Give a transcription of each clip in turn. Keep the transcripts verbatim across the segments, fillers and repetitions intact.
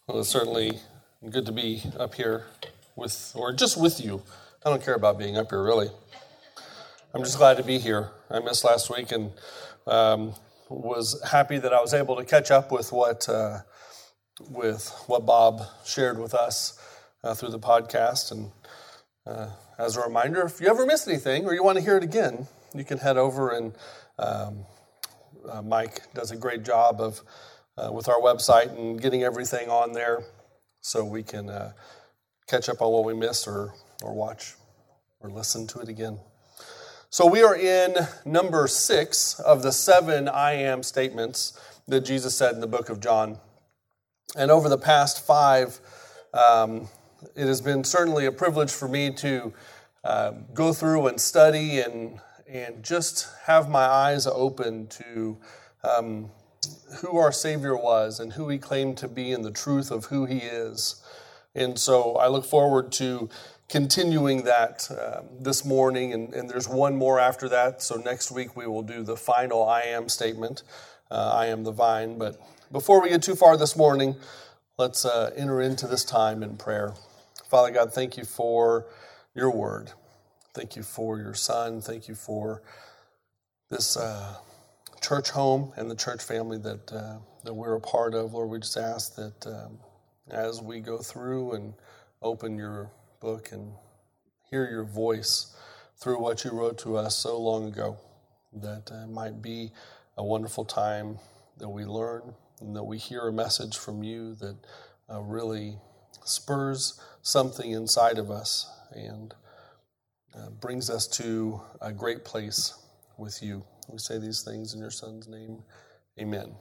Well, it's certainly good to be up here with, or just with you. I don't care about being up here, really. I'm just glad to be here. I missed last week and um, was happy that I was able to catch up with what uh, with what Bob shared with us uh, through the podcast. And uh, as a reminder, if you ever miss anything or you want to hear it again, you can head over and um, uh, Mike does a great job of Uh, with our website and getting everything on there so we can uh, catch up on what we missed or, or watch or listen to it again. So we are in number six of the seven I am statements that Jesus said in the book of John. And over the past five, um, it has been certainly a privilege for me to uh, go through and study and, and just have my eyes open to um, who our Savior was and who he claimed to be and the truth of who he is. And so I look forward to continuing that um, this morning, and, and there's one more after that. So next week we will do the final I am statement. Uh, I am the vine. But before we get too far this morning, let's uh, enter into this time in prayer. Father God, thank you for your word. Thank you for your son. Thank you for this uh church home and the church family that uh, that we're a part of. Lord, we just ask that um, as we go through and open your book and hear your voice through what you wrote to us so long ago, that uh, might be a wonderful time that we learn and that we hear a message from you that uh, really spurs something inside of us and uh, brings us to a great place with you. We say these things in your son's name. Amen.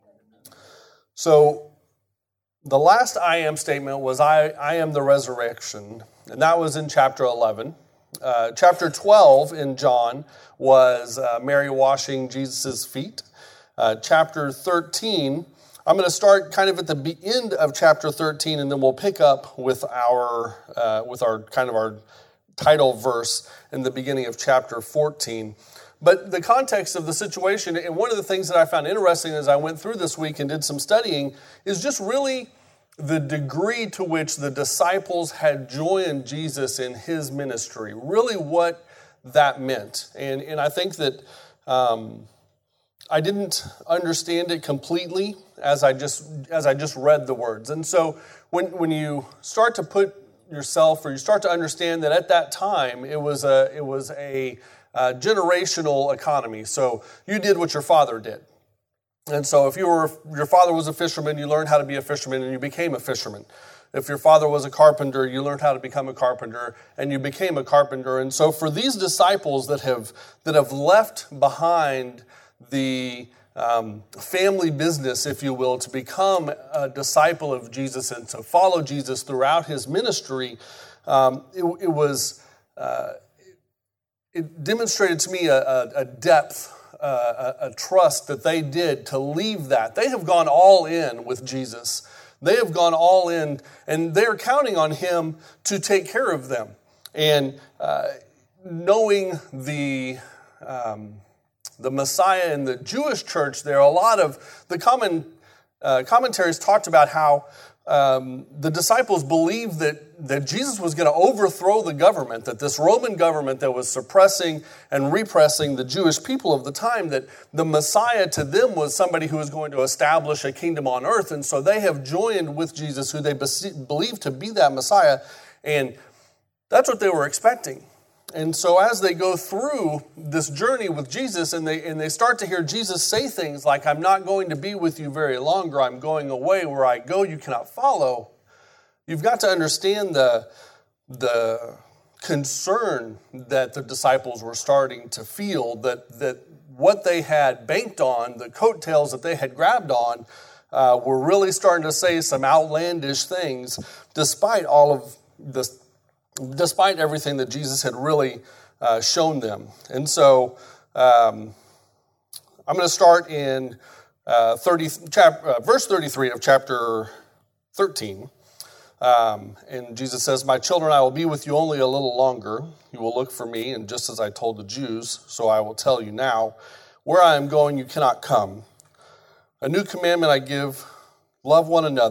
So the last I am statement was I, I am the resurrection. And that was in chapter eleven. Uh, chapter twelve in John was uh, Mary washing Jesus' feet. Uh, chapter thirteen, I'm going to start kind of at the end of chapter thirteen, and then we'll pick up with our uh, with our kind of our title verse in the beginning of chapter fourteen. But the context of the situation, and one of the things that I found interesting as I went through this week and did some studying, is just really the degree to which the disciples had joined Jesus in his ministry, really what that meant. And, and I think that um, I didn't understand it completely as I just as I just read the words. And so when, when you start to put yourself, or you start to understand that at that time it was a it was a Uh, generational economy. So you did what your father did. And so if you were, your father was a fisherman, you learned how to be a fisherman and you became a fisherman. If your father was a carpenter, you learned how to become a carpenter and you became a carpenter. And so for these disciples that have that have left behind the um, family business, if you will, to become a disciple of Jesus and to follow Jesus throughout his ministry, um, it, it was uh, It demonstrated to me a, a, a depth, uh, a, a trust that they did to leave that. They have gone all in with Jesus. They have gone all in, and they're counting on him to take care of them. And uh, knowing the um, the Messiah in the Jewish church there, a lot of the common uh, commentaries talked about how Um, the disciples believed that, that Jesus was going to overthrow the government, that this Roman government that was suppressing and repressing the Jewish people of the time, that the Messiah to them was somebody who was going to establish a kingdom on earth. And so they have joined with Jesus, who they be- believed to be that Messiah. And that's what they were expecting. And so as they go through this journey with Jesus and they and they start to hear Jesus say things like, I'm not going to be with you very long, or I'm going away, where I go you cannot follow, you've got to understand the, the concern that the disciples were starting to feel, that, that what they had banked on, the coattails that they had grabbed on, uh, were really starting to say some outlandish things, despite all of this. Despite everything that Jesus had really uh, shown them. And so um, I'm going to start in uh, thirty, chap, uh, verse thirty-three of chapter thirteen. Um, and Jesus says, my children, I will be with you only a little longer. You will look for me, and just as I told the Jews, so I will tell you now, where I am going you cannot come. A new commandment I give, love one another.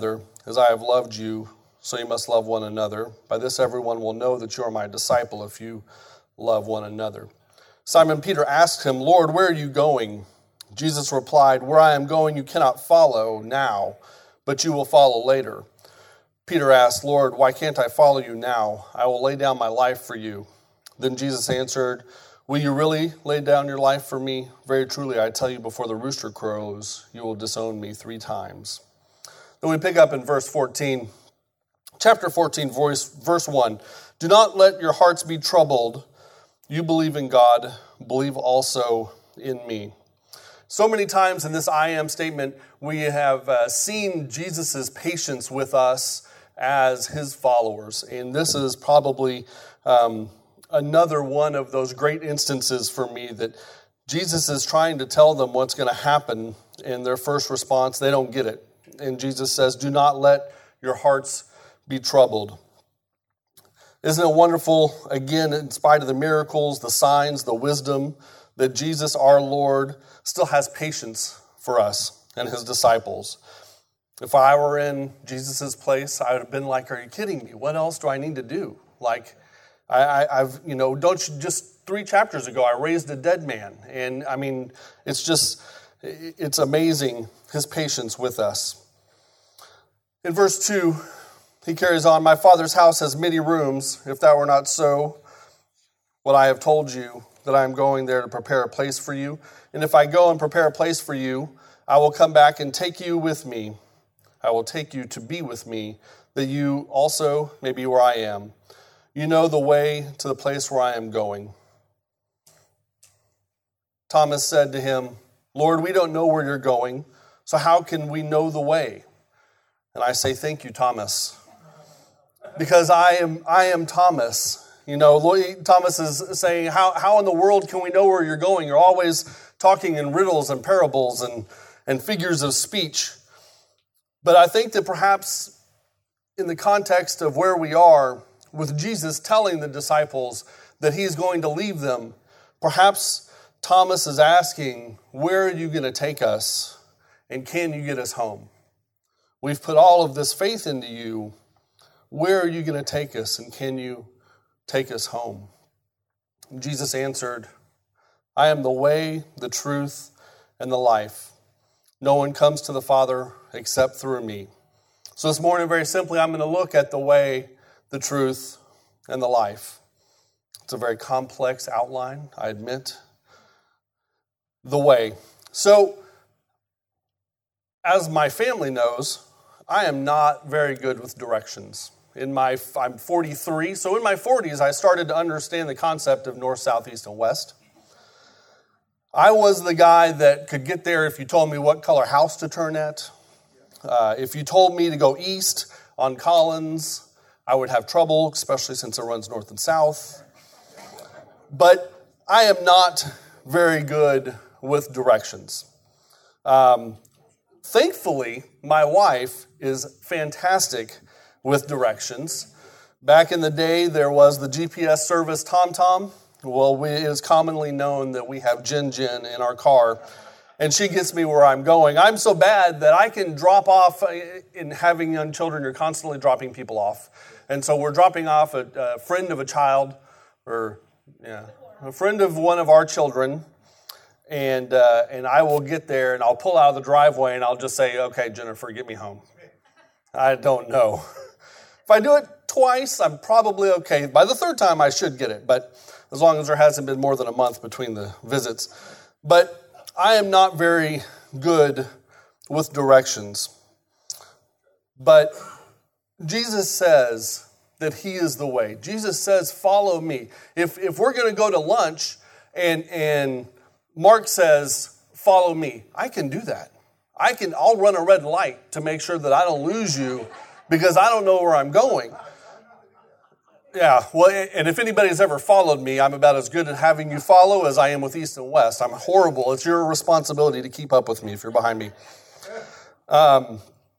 As I have loved you, so you must love one another. By this everyone will know that you are my disciple if you love one another." Simon Peter asked him, "Lord, where are you going?" Jesus replied, "Where I am going you cannot follow now, but you will follow later." Peter asked, "Lord, why can't I follow you now? I will lay down my life for you." Then Jesus answered, "Will you really lay down your life for me? Very truly, I tell you, before the rooster crows, you will disown me three times." Then we pick up in verse fourteen. Chapter fourteen, verse, verse one. "Do not let your hearts be troubled. You believe in God, believe also in me." So many times in this I am statement, we have uh, seen Jesus' patience with us as his followers. And this is probably um, another one of those great instances for me that Jesus is trying to tell them what's going to happen. In their first response, they don't get it. And Jesus says, "Do not let your hearts be troubled." Isn't it wonderful, again, in spite of the miracles, the signs, the wisdom, that Jesus, our Lord, still has patience for us and his disciples? If I were in Jesus' place, I would have been like, "Are you kidding me? What else do I need to do?" Like, I, I, I've, you know, don't you, just three chapters ago, I raised a dead man. And I mean, it's just, it's amazing, his patience with us. In verse two, he carries on, "My Father's house has many rooms. If that were not so, what I have told you, that I am going there to prepare a place for you. And if I go and prepare a place for you, I will come back and take you with me. I will take you to be with me, that you also may be where I am. You know the way to the place where I am going." Thomas said to him, "Lord, we don't know where you're going, so how can we know the way?" And I say, "Thank you, Thomas." Because I am I am Thomas. You know, Thomas is saying, how, how in the world can we know where you're going? You're always talking in riddles and parables and, and figures of speech. But I think that perhaps in the context of where we are, with Jesus telling the disciples that he's going to leave them, perhaps Thomas is asking, where are you going to take us? And can you get us home? We've put all of this faith into you. Where are you going to take us? And can you take us home? And Jesus answered, "I am the way, the truth, and the life. No one comes to the Father except through me." So this morning, very simply, I'm going to look at the way, the truth, and the life. It's a very complex outline, I admit. The way. So, as my family knows, I am not very good with directions. In my, I'm forty-three, so in my forties, I started to understand the concept of north, south, east, and west. I was the guy that could get there if you told me what color house to turn at. Uh, if you told me to go east on Collins, I would have trouble, especially since it runs north and south. But I am not very good with directions. Um, thankfully, my wife is fantastic with directions. Back in the day, there was the G P S service TomTom. Well, we, it is commonly known that we have Jen Jen in our car, and she gets me where I'm going. I'm so bad that I can drop off. In having young children, you're constantly dropping people off. And so we're dropping off a, a friend of a child, or yeah, a friend of one of our children, and uh, and I will get there, and I'll pull out of the driveway, and I'll just say, "Okay, Jennifer, get me home." I don't know. If I do it twice, I'm probably okay. By the third time, I should get it, but as long as there hasn't been more than a month between the visits. But I am not very good with directions. But Jesus says that he is the way. Jesus says, "Follow me." If if we're going to go to lunch and and Mark says, "Follow me," I can do that. I can, I'll run a red light to make sure that I don't lose you because I don't know where I'm going. Yeah, well, and if anybody's ever followed me, I'm about as good at having you follow as I am with east and west. I'm horrible. It's your responsibility to keep up with me if you're behind me. Um,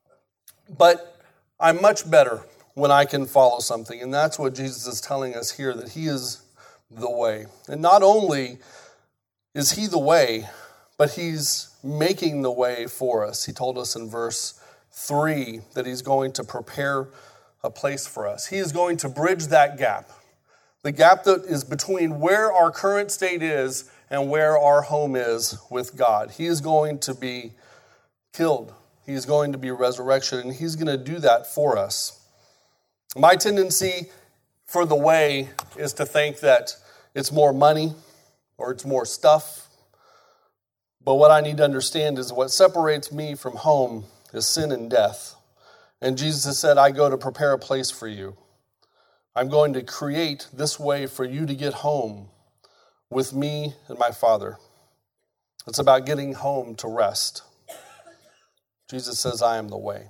but I'm much better when I can follow something, and that's what Jesus is telling us here, that he is the way. And not only is he the way, but he's making the way for us. He told us in verse Three, that he's going to prepare a place for us. He is going to bridge that gap. The gap that is between where our current state is and where our home is with God. He is going to be killed. He is going to be resurrection, and he's going to do that for us. My tendency for the way is to think that it's more money or it's more stuff. But what I need to understand is what separates me from home is sin and death. And Jesus has said, I go to prepare a place for you. I'm going to create this way for you to get home with me and my Father. It's about getting home to rest. Jesus says, I am the way.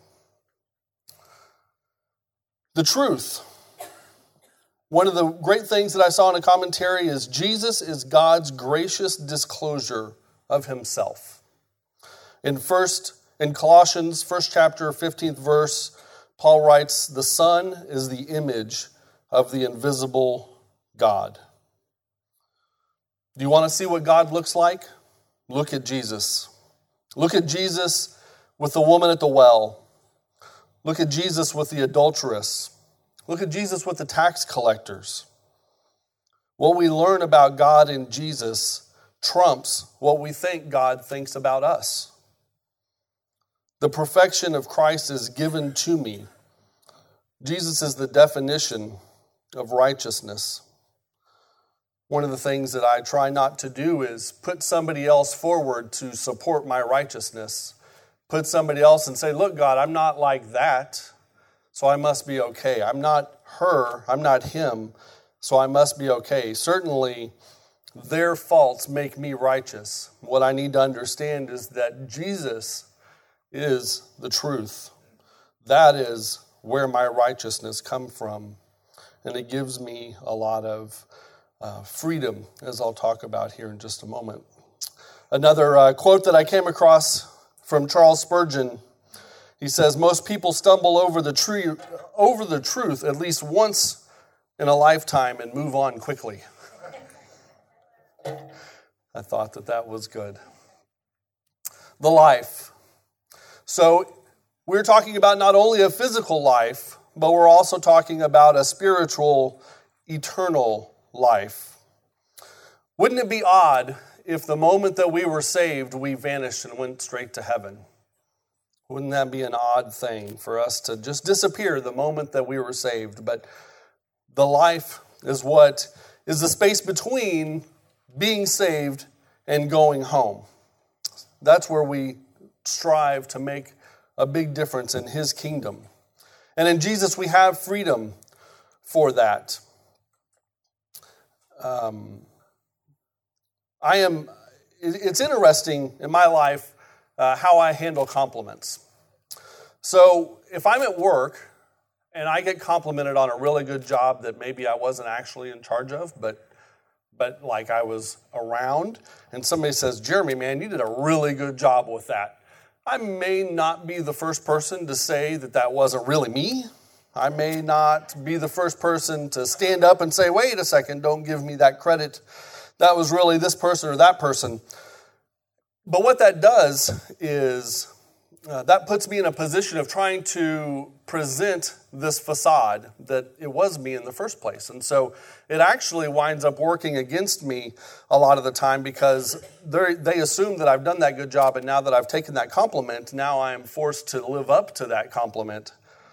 The truth. One of the great things that I saw in a commentary is Jesus is God's gracious disclosure of himself. In first, in Colossians, first chapter, fifteenth verse, Paul writes, the Son is the image of the invisible God. Do you want to see what God looks like? Look at Jesus. Look at Jesus with the woman at the well. Look at Jesus with the adulteress. Look at Jesus with the tax collectors. What we learn about God in Jesus trumps what we think God thinks about us. The perfection of Christ is given to me. Jesus is the definition of righteousness. One of the things that I try not to do is put somebody else forward to support my righteousness. Put somebody else and say, look, God, I'm not like that, so I must be okay. I'm not her, I'm not him, so I must be okay. Certainly, their faults make me righteous. What I need to understand is that Jesus is the truth. That is where my righteousness comes from. And it gives me a lot of uh, freedom, as I'll talk about here in just a moment. Another uh, quote that I came across from Charles Spurgeon, he says, most people stumble over the tree, over the truth at least once in a lifetime and move on quickly. I thought that that was good. The life. So we're talking about not only a physical life, but we're also talking about a spiritual, eternal life. Wouldn't it be odd if the moment that we were saved, we vanished and went straight to heaven? Wouldn't that be an odd thing for us to just disappear the moment that we were saved? But the life is what is the space between being saved and going home. That's where we strive to make a big difference in his kingdom. And in Jesus, we have freedom for that. Um, I am, it's interesting in my life uh, how I handle compliments. So if I'm at work and I get complimented on a really good job that maybe I wasn't actually in charge of, but but like I was around, and somebody says, Jeremy, man, you did a really good job with that. I may not be the first person to say that that wasn't really me. I may not be the first person to stand up and say, wait a second, don't give me that credit. That was really this person or that person. But what that does is uh, that puts me in a position of trying to present this facade that it was me in the first place. And so it actually winds up working against me a lot of the time because they assume that I've done that good job, and now that I've taken that compliment, now I am forced to live up to that compliment.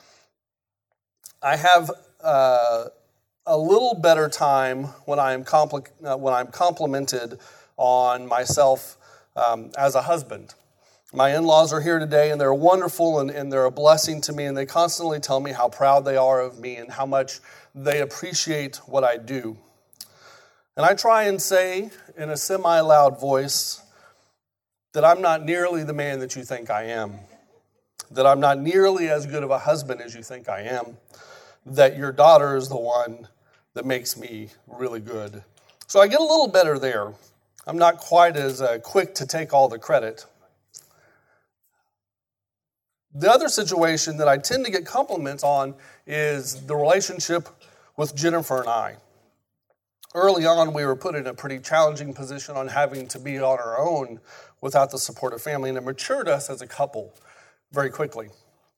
I have uh, a little better time when I'm compli- uh, when I'm complimented on myself um, as a husband. My in-laws are here today, and they're wonderful, and, and they're a blessing to me, and they constantly tell me how proud they are of me and how much they appreciate what I do. And I try and say in a semi-loud voice that I'm not nearly the man that you think I am, that I'm not nearly as good of a husband as you think I am, that your daughter is the one that makes me really good. So I get a little better there. I'm not quite as uh, quick to take all the credit. The other situation that I tend to get compliments on is the relationship with Jennifer and I. Early on, we were put in a pretty challenging position on having to be on our own without the support of family, and it matured us as a couple very quickly.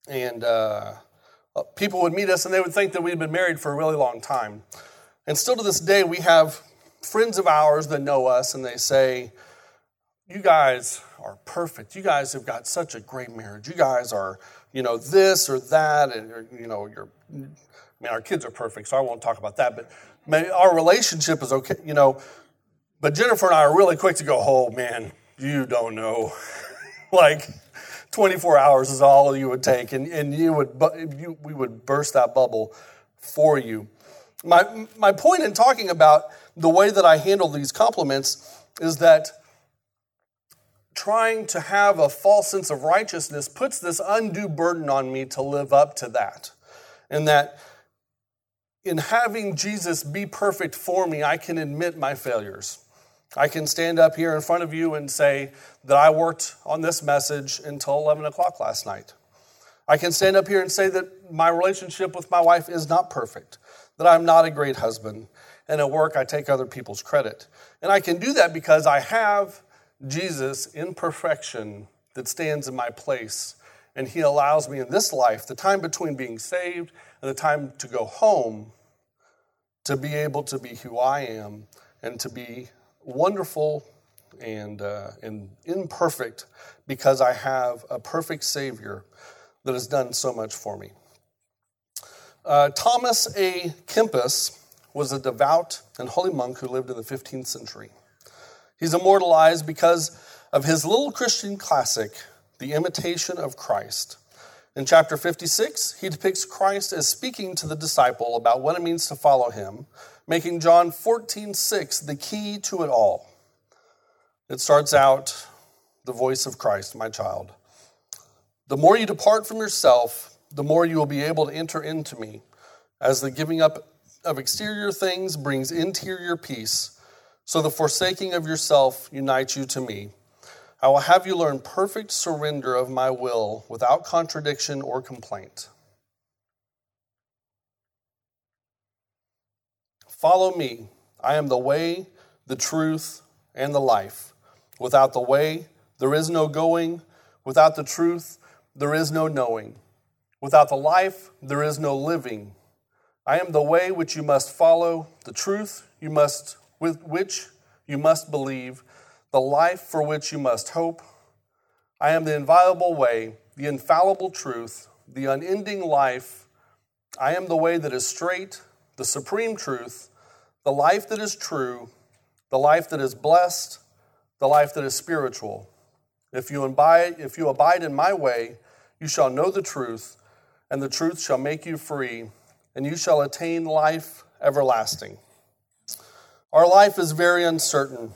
And uh, people would meet us and they would think that we'd been married for a really long time. And still to this day, we have friends of ours that know us and they say, you guys are perfect. You guys have got such a great marriage. You guys are, you know, this or that. And, or, you know, you're, I mean, our kids are perfect, so I won't talk about that. But maybe our relationship is okay, you know. But Jennifer and I are really quick to go, oh, man, you don't know. Like, twenty-four hours is all you would take, and, and you would you, we would burst that bubble for you. My my point in talking about the way that I handle these compliments is that trying to have a false sense of righteousness puts this undue burden on me to live up to that. And that in having Jesus be perfect for me, I can admit my failures. I can stand up here in front of you and say that I worked on this message until eleven o'clock last night. I can stand up here and say that my relationship with my wife is not perfect, that I'm not a great husband, and at work I take other people's credit. And I can do that because I have Jesus in perfection that stands in my place, and he allows me in this life, the time between being saved and the time to go home, to be able to be who I am and to be wonderful and uh, and imperfect because I have a perfect Savior that has done so much for me. Uh, Thomas A. Kempis was a devout and holy monk who lived in the fifteenth century. He's immortalized because of his little Christian classic, The Imitation of Christ. In chapter fifty-six, he depicts Christ as speaking to the disciple about what it means to follow him, making John fourteen six the key to it all. It starts out, the voice of Christ, my child. The more you depart from yourself, the more you will be able to enter into me, as the giving up of exterior things brings interior peace, so the forsaking of yourself unites you to me. I will have you learn perfect surrender of my will without contradiction or complaint. Follow me. I am the way, the truth, and the life. Without the way, there is no going. Without the truth, there is no knowing. Without the life, there is no living. I am the way which you must follow, the truth you must with which you must believe, the life for which you must hope. I am the inviolable way, the infallible truth, the unending life. I am the way that is straight, the supreme truth, the life that is true, the life that is blessed, the life that is spiritual. If you abide, if you abide in my way, you shall know the truth, and the truth shall make you free, and you shall attain life everlasting. Our life is very uncertain.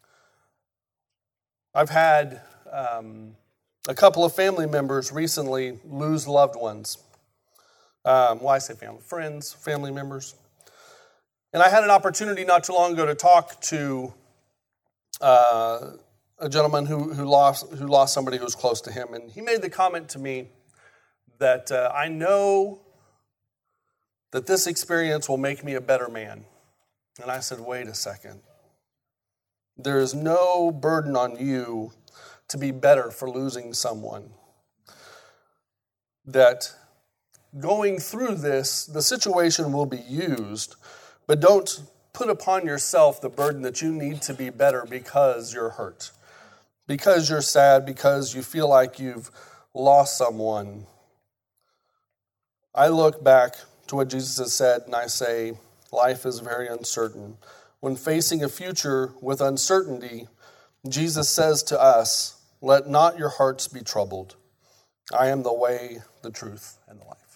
I've had um, a couple of family members recently lose loved ones. Um, well, I say family, friends, family members. And I had an opportunity not too long ago to talk to uh, a gentleman who, who lost who lost somebody who was close to him. And he made the comment to me that uh, I know that this experience will make me a better man. And I said, wait a second. There is no burden on you to be better for losing someone. That going through this, the situation will be used, but don't put upon yourself the burden that you need to be better because you're hurt, because you're sad, because you feel like you've lost someone. I look back to what Jesus has said and I say, life is very uncertain. When facing a future with uncertainty, Jesus says to us, let not your hearts be troubled. I am the way, the truth, and the life.